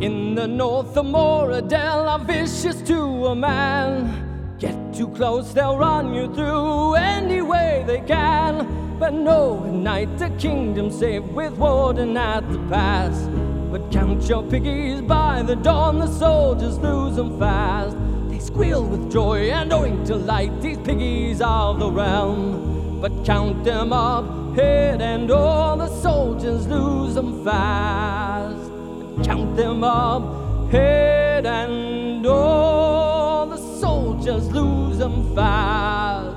In the north of Moradell are vicious to a man. Get too close, they'll run you through any way they can. But no, at night the kingdom's safe with Warden at the pass. But count your piggies, by the dawn the soldiers lose them fast. They squeal with joy and owing to light, these piggies of the realm. But count them up, head and all, the soldiers lose them fast. Count them up, head and all, the soldiers lose them fast.